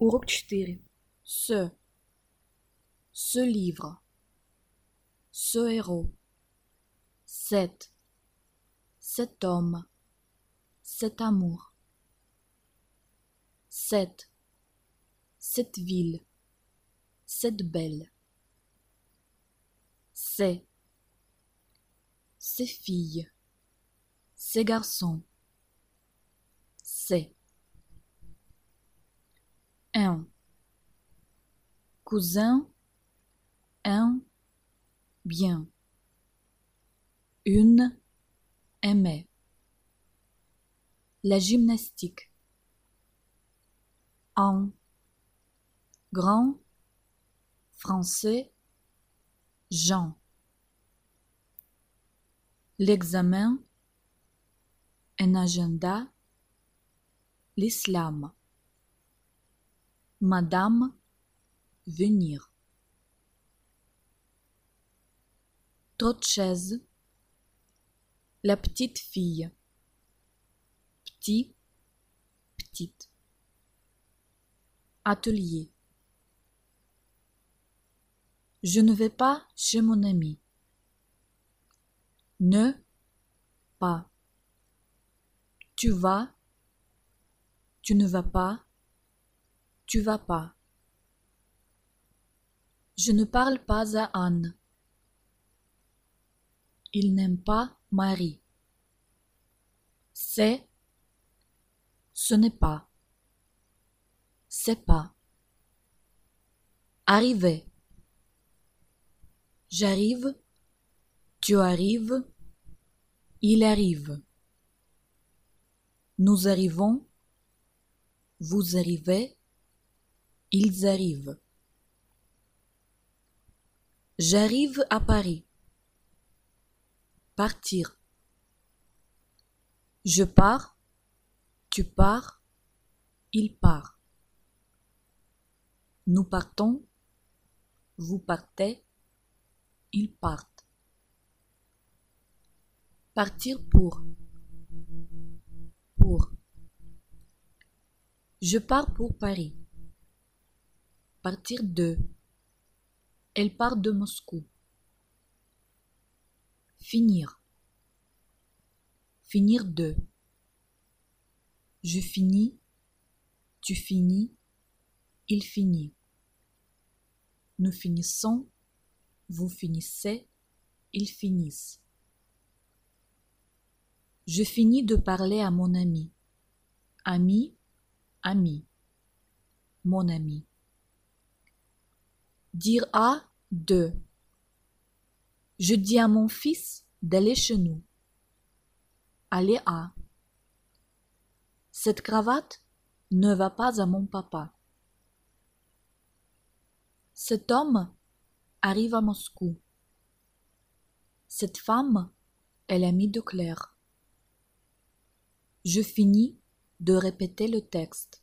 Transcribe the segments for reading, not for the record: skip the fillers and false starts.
Урок 4. Ce livre. Ce héros. Cet homme. Cet amour. Cette ville. Cette belle. Ces filles. Ces garçons. C'est un cousin, un bien, une aimait, la gymnastique, un grand français, Jean, l'examen, un agenda, l'islam, madame, venir. Trop de chaises, la petite fille, petit, petite. Atelier. Je ne vais pas chez mon ami. Ne pas. Tu vas, tu ne vas pas, tu vas pas. Je ne parle pas à Anne. Il n'aime pas Marie. C'est, ce n'est pas. C'est pas. Arriver. J'arrive, tu arrives, il arrive. Nous arrivons, vous arrivez, ils arrivent. J'arrive à Paris. Partir. Je pars, tu pars, il part. Nous partons, vous partez, ils partent. Partir pour. Je pars pour Paris. Partir de. Elle part de Moscou. Finir. Finir de. Je finis, tu finis, il finit. Nous finissons, vous finissez, ils finissent. Je finis de parler à mon ami. Ami, ami. Mon ami. Dire à de. Je dis à mon fils d'aller chez nous. Aller à. Cette cravate ne va pas à mon papa. Cet homme arrive à Moscou. Cette femme est l'amie de Claire. Je finis de répéter le texte.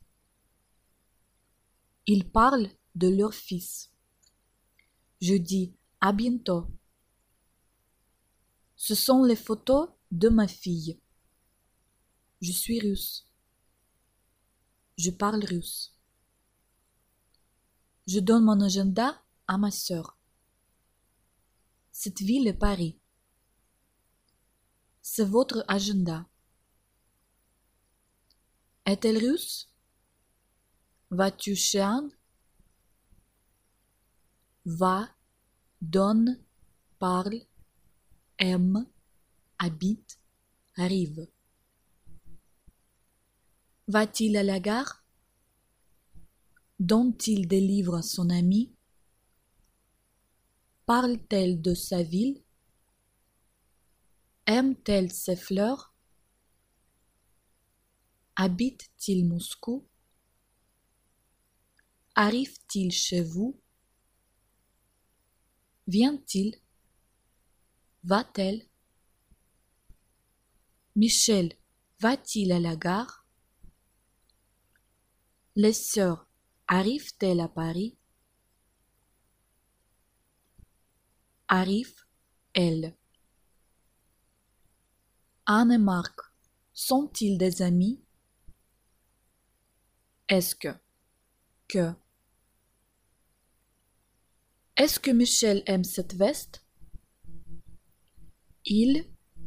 Ils parlent de leur fils. Je dis à bientôt. Ce sont les photos de ma fille. Je suis russe. Je parle russe. Je donne mon agenda à ma sœur. Cette ville est Paris. C'est votre agenda. Est-elle russe? Vas-tu chez Anne? Va, donne, parle, aime, habite, arrive. Va-t-il à la gare? Donne-t-il des livres à son ami? Parle-t-elle de sa ville? Aime-t-elle ses fleurs? Habite-t-il Moscou? Arrive-t-il chez vous? Vient-il? Va-t-elle? Michel va-t-il à la gare? Les sœurs arrivent-elles à Paris? Arrive-elle? Anne et Marc sont-ils des amis? Est-ce que que. Est-ce que Michel aime cette veste? Il,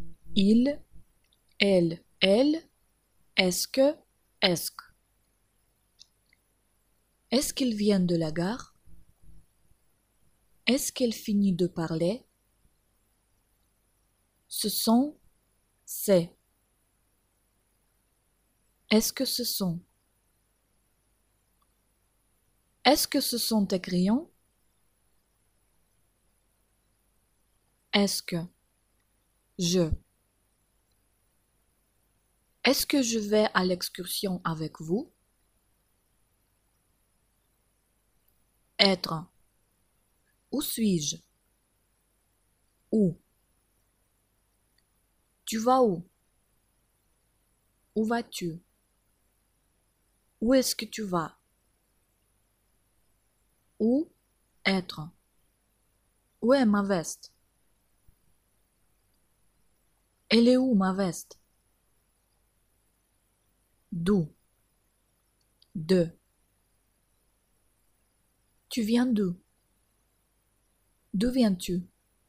elle, est-ce que, est-ce que. Est-ce qu'il vient de la gare? Est-ce qu'elle finit de parler? Ce sont, c'est. Est-ce que ce sont? Est-ce que ce sont tes crayons? Est-ce que. Je. Est-ce que je vais à l'excursion avec vous? Être. Où suis-je? Où? Tu vas où? Où vas-tu? Où est-ce que tu vas? Où? Être. Où est ma veste? Elle est où ma veste? D'où? De. Tu viens d'où? D'où viens-tu?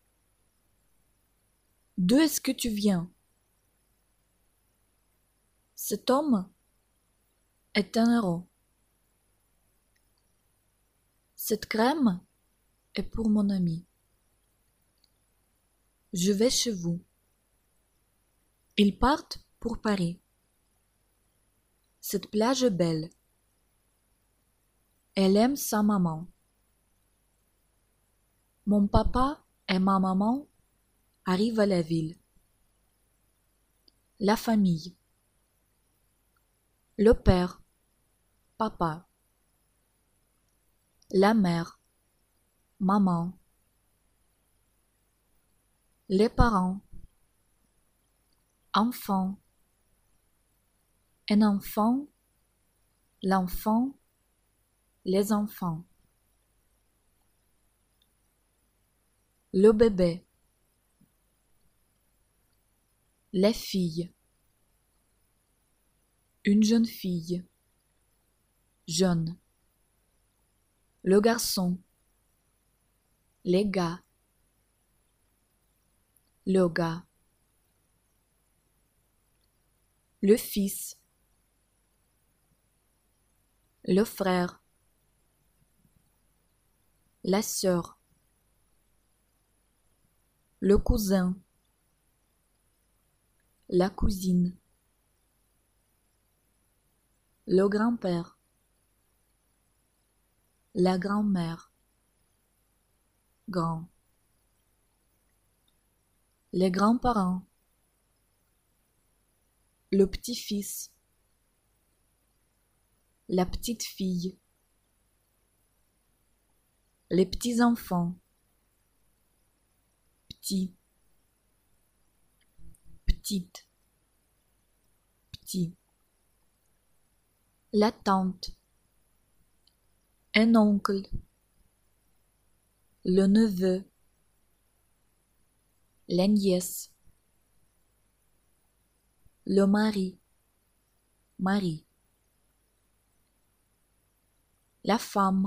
D'où est-ce que tu viens? Cet homme est un héros. Cette crème est pour mon ami. Je vais chez vous. Ils partent pour Paris. Cette plage est belle. Elle aime sa maman. Mon papa et ma maman arrivent à la ville. La famille. Le père, papa. La mère, maman. Les parents, enfant. Un enfant, l'enfant, les enfants. Le bébé. Les filles. Une jeune fille. Jeune. Le garçon. Les gars. Le gars. Le fils. Le frère. La sœur. Le cousin. La cousine. Le grand-père. La grand-mère. Grand. Les grands-parents. Le petit-fils. La petite-fille. Les petits-enfants. Petit. Petite. Petit. La tante. Un oncle. Le neveu. La nièce. Le mari. Marie. La femme.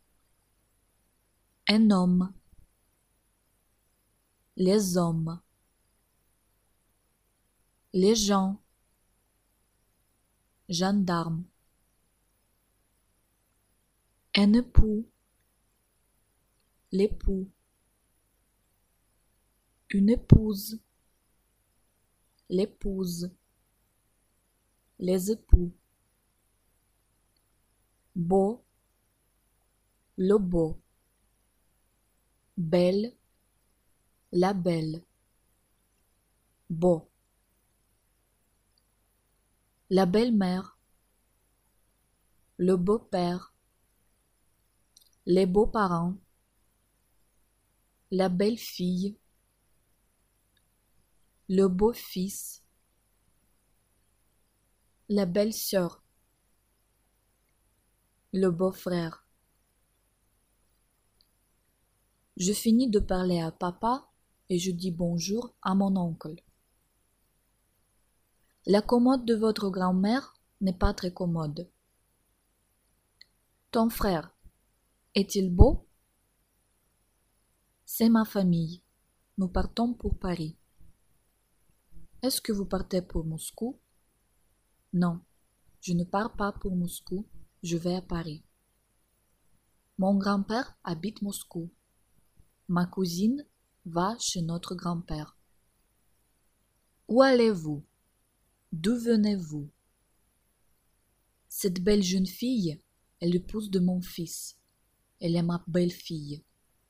Un homme. Les hommes. Les gens. Gendarme. Un époux. L'époux. Une épouse. L'épouse. Les époux. Beau. Le beau. Belle. La belle. Beau. La belle-mère. Le beau-père. Les beaux-parents. La belle-fille. Le beau-fils. La belle-sœur. Le beau-frère. Je finis de parler à papa et je dis bonjour à mon oncle. La commode de votre grand-mère n'est pas très commode. Ton frère, est-il beau? C'est ma famille. Nous partons pour Paris. Est-ce que vous partez pour Moscou? Non, je ne pars pas pour Moscou, je vais à Paris. Mon grand-père habite Moscou. Ma cousine va chez notre grand-père. Où allez-vous? D'où venez-vous? Cette belle jeune fille est l'épouse de mon fils. Elle est ma belle-fille.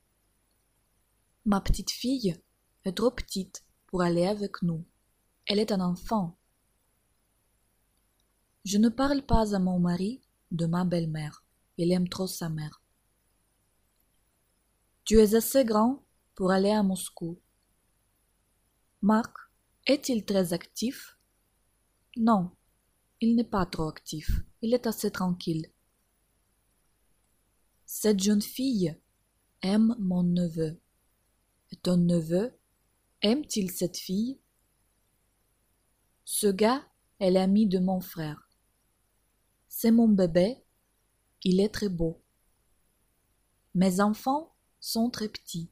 Ma petite fille est trop petite pour aller avec nous. Elle est un enfant. Je ne parle pas à mon mari de ma belle-mère. Il aime trop sa mère. Tu es assez grand pour aller à Moscou. Marc est-il très actif? Non, il n'est pas trop actif. Il est assez tranquille. Cette jeune fille aime mon neveu. Et ton neveu aime-t-il cette fille? Ce gars est l'ami de mon frère. C'est mon bébé, il est très beau. Mes enfants sont très petits.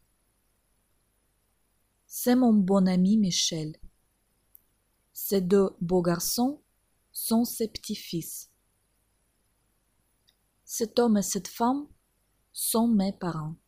C'est mon bon ami Michel. Ces deux beaux garçons sont ses petits-fils. Cet homme et cette femme sont mes parents.